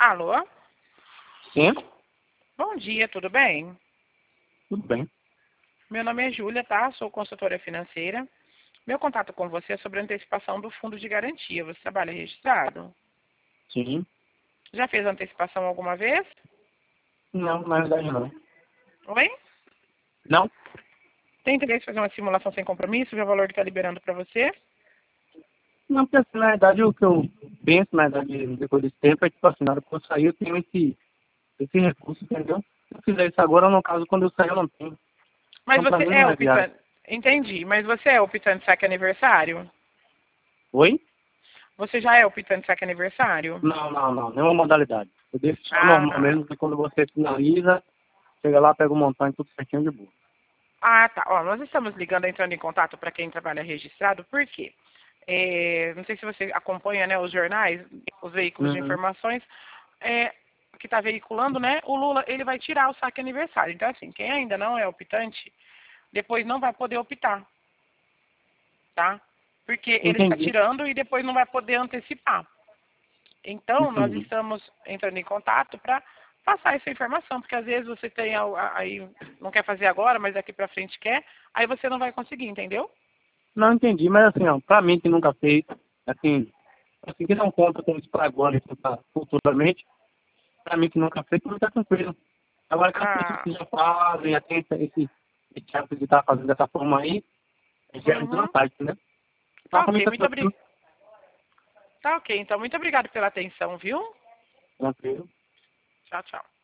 Alô? Sim, Bom dia, tudo bem? tudo bem. Meu nome é Júlia, tá? Sou consultora financeira. Meu contato com você é sobre a antecipação do fundo de garantia. Você trabalha registrado? Sim. Já fez antecipação alguma vez? Não, na verdade não. Oi? Não? Tem interesse em fazer uma simulação sem compromisso? Ver o valor que está liberando para você? Não, porque assim, na verdade o que eu penso, na verdade, depois desse tempo, é tipo assim, na hora que eu sair eu tenho esse recurso, entendeu? Se eu fizer isso agora, no caso, quando eu sair eu não tenho. Mas Então pra você mim é não é viável. optante... Entendi, mas você é optante saque aniversário? Oi? Você já é optante saque aniversário? Não, nenhuma modalidade. Eu deixo só normal Ah, mesmo, que quando você finaliza, chega lá, pega o montante, tudo certinho de boa. tá. Ó, nós estamos ligando, entrando em contato para quem trabalha registrado, por quê? Não sei se você acompanha, né, os jornais, os veículos de Uhum. informações, que está veiculando, né, o Lula, ele vai tirar o saque aniversário. Então, assim, quem ainda não é optante, depois não vai poder optar, tá? Porque ele está Entendi, tirando e depois não vai poder antecipar. Então, nós entendi. estamos entrando em contato para passar essa informação, porque às vezes você tem aí, não quer fazer agora, mas daqui para frente quer, aí você não vai conseguir, entendeu? Não entendi, mas assim, ó, pra mim que nunca fez, assim que não conta com isso pra agora e pra futuramente, pra mim que nunca fez, tudo tá tranquilo. Agora, que as pessoas Ah, que já fazem, já tem esse hábito de estar fazendo dessa forma aí, já é uhum. desvantagem, né? Tá Mas pra mim ok, tá muito tranquilo, obrigado. Tá ok, então muito obrigado pela atenção, viu? tranquilo. Tchau, tchau.